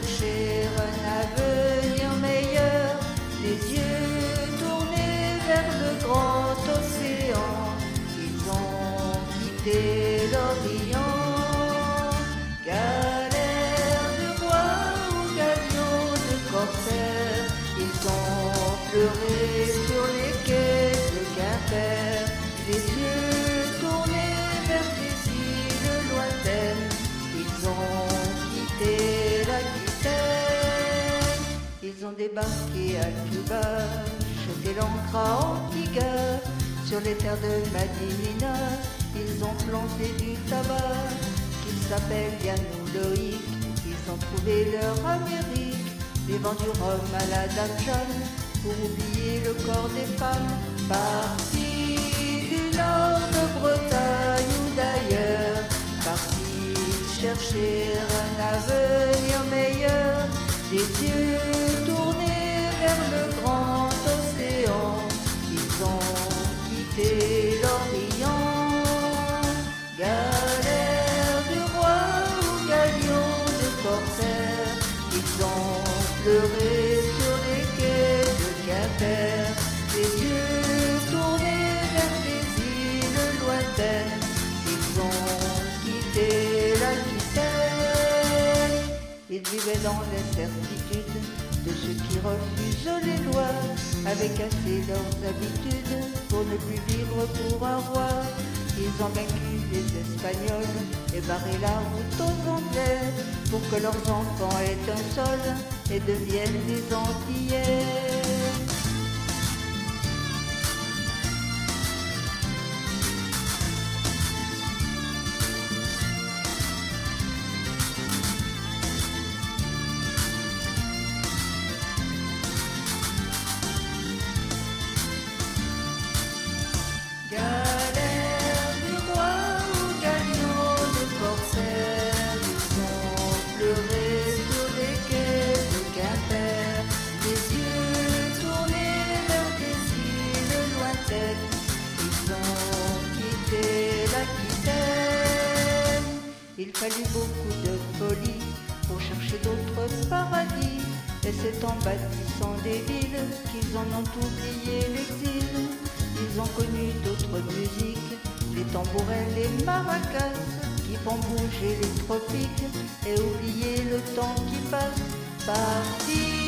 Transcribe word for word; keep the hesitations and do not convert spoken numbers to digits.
chercher un avenir meilleur, les yeux tournés vers le grand océan. Ils ont quitté l'Orient. Galère de roi ou galion de corsaire, ils ont pleuré sur les quais de Quimper, les yeux tournés vers des îles lointaines. Ils ont quitté l'Aquitaine. Ils ont débarqué à Cuba, jeté l'ancre à Antigua. Sur les terres de Madinina, ils ont planté du tabac qui s'appelle Yanouloïc. Ils ont trouvé leur Amérique, buvant du rhum à la Danjan pour oublier le corps des femmes. Partis du nord de Bretagne ou d'ailleurs, partis chercher un avenir meilleur, les yeux tournés vers le grand océan. Ils ont quitté l'Orient. Galère de roi ou galion de corsaire, ils ont pleuré sur les quais de Quimper, les yeux tournés vers des îles lointaines. Ils ont quitté l'Aquitaine. Ils vivaient dans l'incertitude de ceux qui refusent les lois, avec assez leurs habitudes pour ne plus vivre pour un roi. Ils ont vaincu les Espagnols et barré la route aux Anglais pour que leurs enfants aient un sol et deviennent des Antillais. Galère du roi ou galion de corsaire, ils ont pleuré sur les quais de Quimper, les yeux tournés vers des îles lointaines. Ils ont quitté l'Aquitaine. Il fallut beaucoup de folie pour chercher d'autres paradis, et c'est en bâtissant des villes qu'ils en ont oublié l'exil. Ils ont connu d'autres musiques, les tambourins, les maracas, qui font bouger les tropiques et oublier le temps qui passe. Partis